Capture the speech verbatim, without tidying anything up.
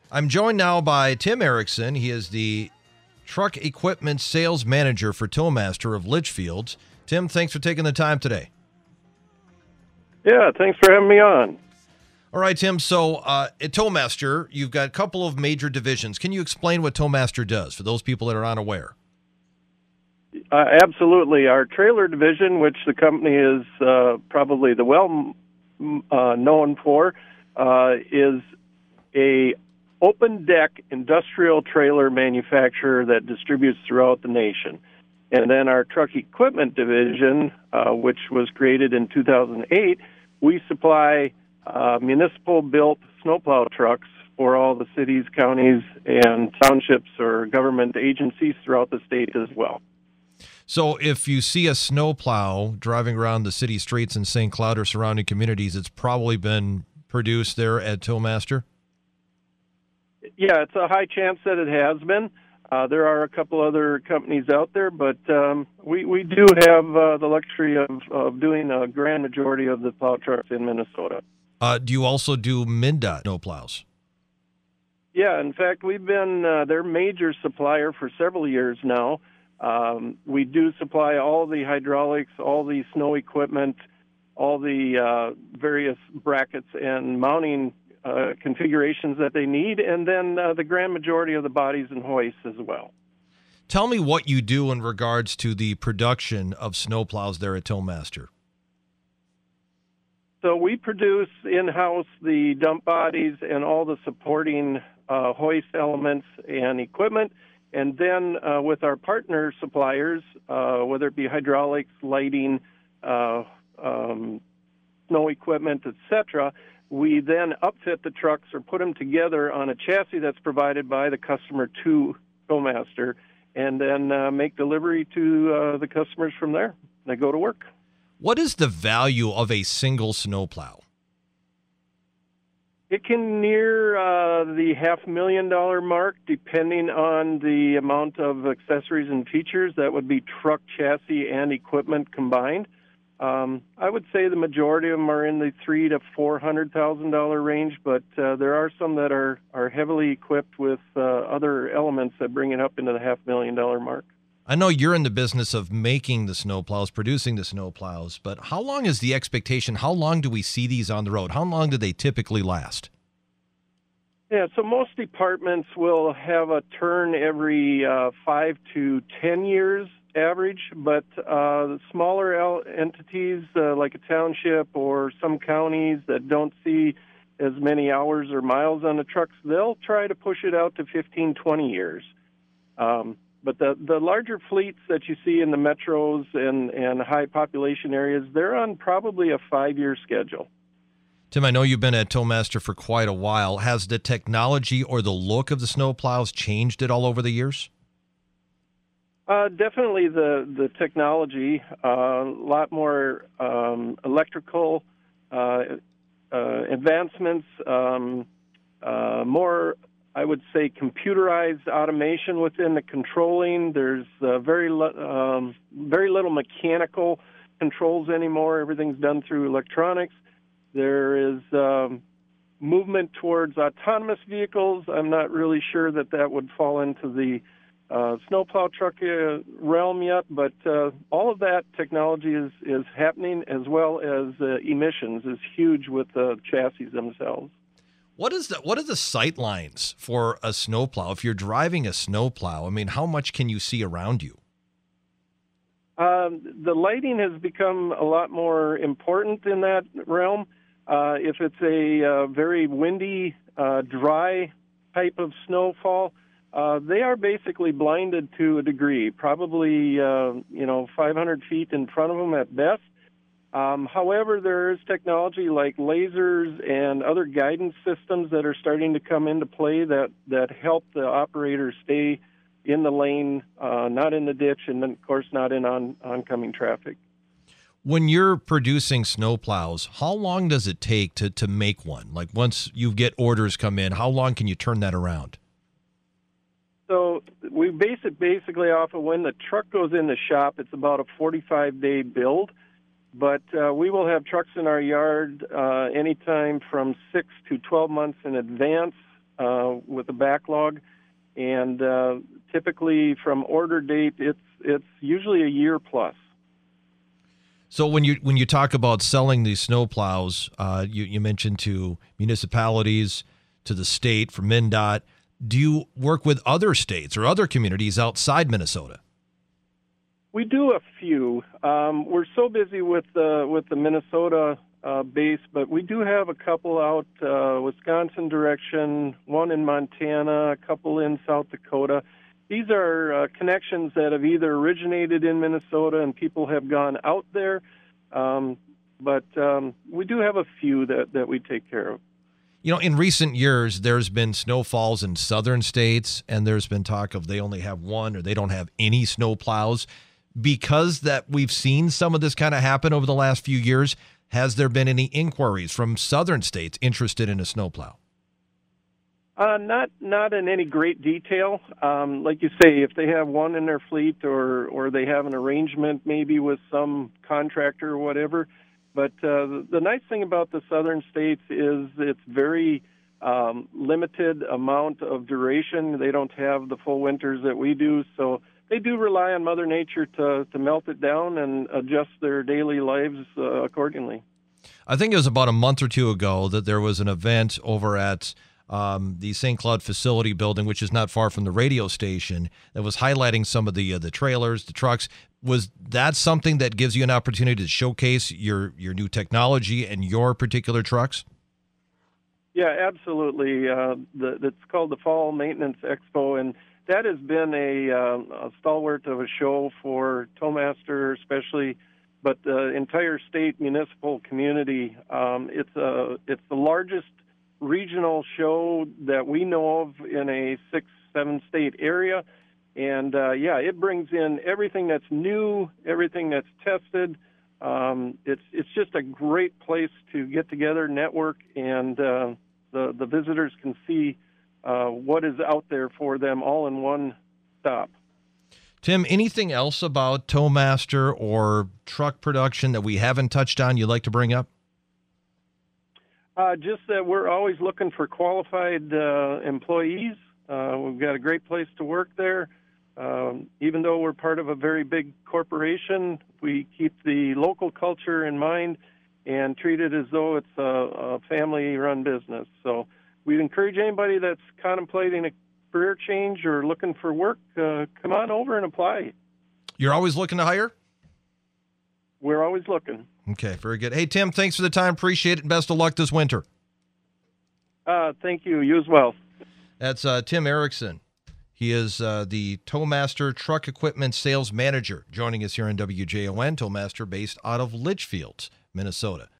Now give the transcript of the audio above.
I'm joined now by Tim Erickson. He is the truck equipment sales manager for Towmaster of Litchfield. Tim, thanks for taking the time today. Yeah, thanks for having me on. All right, Tim. So uh, at Towmaster, you've got a couple of major divisions. Can you explain what Towmaster does for those people that are unaware? Uh, absolutely. Our trailer division, which the company is uh, probably the well uh, known for, uh, is a open deck industrial trailer manufacturer that distributes throughout the nation. And then our truck equipment division, uh, which was created in two thousand eight, we supply uh, municipal-built snowplow trucks for all the cities, counties, and townships or government agencies throughout the state as well. So if you see a snowplow driving around the city streets in Saint Cloud or surrounding communities, it's probably been produced there at Towmaster? Yeah, it's a high chance that it has been. Uh, there are a couple other companies out there, but um, we, we do have uh, the luxury of, of doing a grand majority of the plow trucks in Minnesota. Uh, do you also do MnDOT snowplows? Yeah, in fact, we've been uh, their major supplier for several years now. Um, we do supply all the hydraulics, all the snow equipment, all the uh, various brackets and mounting uh, configurations that they need, and then uh, the grand majority of the bodies and hoists as well. Tell me what you do in regards to the production of snowplows there at Towmaster. So we produce in-house the dump bodies and all the supporting uh, hoist elements and equipment. And then uh, with our partner suppliers, uh, whether it be hydraulics, lighting, uh, um, snow equipment, et cetera, we then upfit the trucks or put them together on a chassis that's provided by the customer to Towmaster, and then uh, make delivery to uh, the customers from there. They go to work. What is the value of a single snowplow? It can near uh, the half million dollar mark, depending on the amount of accessories and features. That would be truck, chassis, and equipment combined. Um, I would say the majority of them are in the three to four hundred thousand dollar range, but uh, there are some that are are heavily equipped with uh, other elements that bring it up into the half million dollar mark. I know you're in the business of making the snowplows, producing the snowplows, but how long is the expectation? How long do we see these on the road? How long do they typically last? Yeah, so most departments will have a turn every uh, five to ten years average, but uh, the smaller el- entities uh, like a township or some counties that don't see as many hours or miles on the trucks, they'll try to push it out to fifteen, twenty years. Um, But the, the larger fleets that you see in the metros and, and high population areas, they're on probably a five-year schedule. Tim, I know you've been at Towmaster for quite a while. Has the technology or the look of the snowplows changed it all over the years? Uh, definitely the, the technology, uh, a lot more um, electrical uh, uh, advancements, um, uh, more I would say computerized automation within the controlling. There's uh, very um, very little mechanical controls anymore. Everything's done through electronics. There is um, movement towards autonomous vehicles. I'm not really sure that that would fall into the uh, snowplow truck uh, realm yet, but uh, all of that technology is, is happening, as well as uh, emissions is huge with the chassis themselves. What is the what are the sight lines for a snowplow? If you're driving a snowplow, I mean, how much can you see around you? Um, the lighting has become a lot more important in that realm. Uh, if it's a uh, very windy, uh, dry type of snowfall, uh, they are basically blinded to a degree, probably uh, you know five hundred feet in front of them at best. Um, however, there is technology like lasers and other guidance systems that are starting to come into play that, that help the operator stay in the lane, uh, not in the ditch, and then, of course, not in on, oncoming traffic. When you're producing snowplows, how long does it take to, to make one? Like once you get orders come in, how long can you turn that around? So we base it basically off of when the truck goes in the shop. It's about a forty-five day build. But uh, we will have trucks in our yard uh, anytime from six to twelve months in advance uh, with a backlog, and uh, typically from order date, it's it's usually a year plus. So when you when you talk about selling these snowplows, uh, you, you mentioned to municipalities, to the state, for MnDOT. Do you work with other states or other communities outside Minnesota? We do a few. Um, we're so busy with the with the Minnesota uh, base, but we do have a couple out uh, Wisconsin direction, one in Montana, a couple in South Dakota. These are uh, connections that have either originated in Minnesota and people have gone out there, um, but um, we do have a few that, that we take care of. You know, in recent years, there's been snowfalls in southern states, and there's been talk of they only have one or they don't have any snowplows. Because that we've seen some of this kind of happen over the last few years, has there been any inquiries from southern states interested in a snowplow? Uh, not not in any great detail. Um, like you say, if they have one in their fleet or, or they have an arrangement maybe with some contractor or whatever. But uh, the, the nice thing about the southern states is it's very um, limited amount of duration. They don't have the full winters that we do, so they do rely on Mother Nature to, to melt it down and adjust their daily lives uh, accordingly. I think it was about a month or two ago that there was an event over at um, the Saint Cloud facility building, which is not far from the radio station, that was highlighting some of the uh, the trailers, the trucks. Was that something that gives you an opportunity to showcase your, your new technology and your particular trucks? Yeah, absolutely. Uh, the, it's called the Fall Maintenance Expo, and that has been a, uh, a stalwart of a show for Towmaster especially, but the entire state municipal community. Um, it's a it's the largest regional show that we know of in a six, seven state area. And, uh, yeah, it brings in everything that's new, everything that's tested. Um, it's it's just a great place to get together, network, and uh, the, the visitors can see uh, what is out there for them all in one stop. Tim, anything else about Towmaster or truck production that we haven't touched on you'd like to bring up? Uh, just that we're always looking for qualified uh, employees. Uh, we've got a great place to work there. Um, even though we're part of a very big corporation, we keep the local culture in mind and treat it as though it's a, a family-run business. So we'd encourage anybody that's contemplating a career change or looking for work, uh, come on over and apply. You're always looking to hire? We're always looking. Okay, very good. Hey, Tim, thanks for the time. Appreciate it, and best of luck this winter. Uh, thank you. You as well. That's uh, Tim Erickson. He is uh, the Towmaster Truck Equipment Sales Manager, joining us here on W J O N. Towmaster based out of Litchfield, Minnesota.